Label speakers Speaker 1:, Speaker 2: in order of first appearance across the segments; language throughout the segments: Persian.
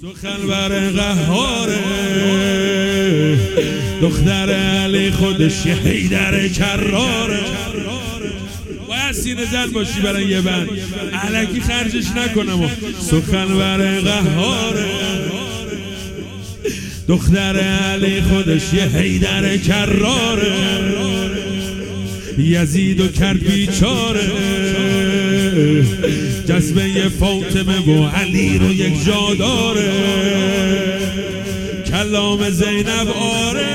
Speaker 1: سخنور قهاره دختر علی خودش یه حیدر کراره. باید سینه زن باشی برای یه بند، الکی خرجش نکنم. سخنور قهاره دختر علی خودش یه حیدر کراره. یزیدو کرد بیچاره، جذبه فاطمه و علی رو یک جا داره. کلام زینب آره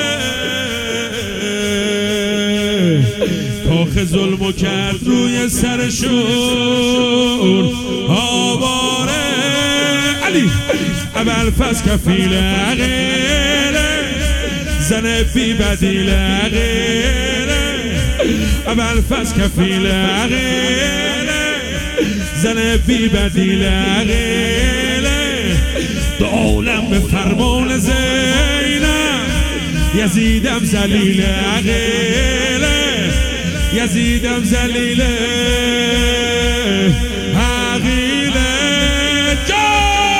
Speaker 1: تاخ ظلمو کرد روی سرشون آواره. علی ابوالفضل کفیل عقیله، زن بی بدیل عقیله. ابوالفضل کفیل عقیله، زن بی بدیل عقیله. دو عالم به فرمان زینب، یزیدم ذلیل عقیله. یزیدم ذلیل عقیله. جا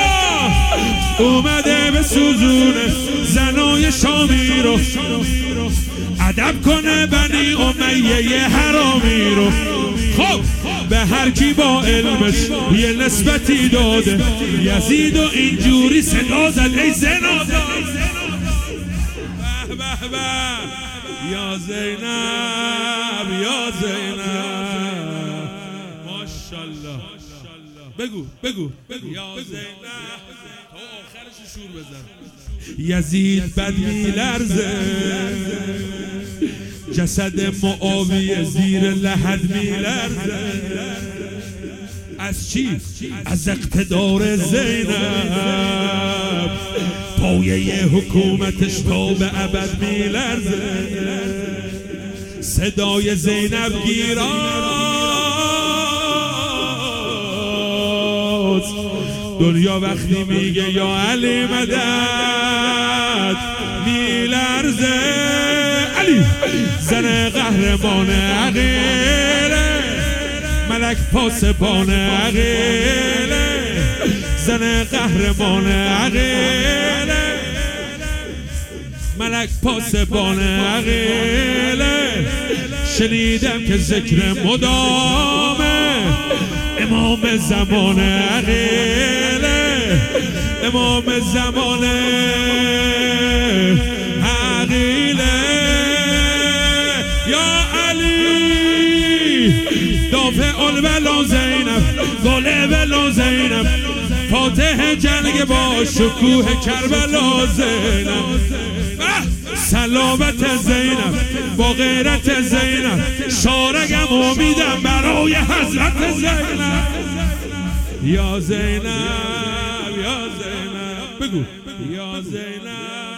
Speaker 1: اومده به سوزونه زنای شامی رو، ادب کنه بنی امیه حرامی رو. خب به هر کی با علمش یه نسبتی داده، یزید و اینجوری صدا زد ای زنادا. به به به یا زینب یا زینب ماشاءالله. بگو بگو یا زینب تا آخرش شور بزن. یزید بد میلرزه، جسد معاویه زیر لحد میلرزه. از چی؟ از اقتدار زینب، پایه حکومتش تا به ابد میلرزه. صدای زینب گیراست، دنیا وقتی میگه یا علی مدد میلرزه. علی زن قهرمان عقیله، ملک پاسبان عقیله. زن قهرمان عقیله، ملک پاسبان عقیله. شنیدم که ذکر مدامه امام زمان عقیله. امام زمان عقیله. یا علی دافع الولا زینب، گل ولا زینب، فاتح جنگ با شکوه کربلا زینب. سلامت زینب با غیرت زینب، شارگم امیدم برای حضرت زینب. یا زینب یا زینب بگو یا زینب.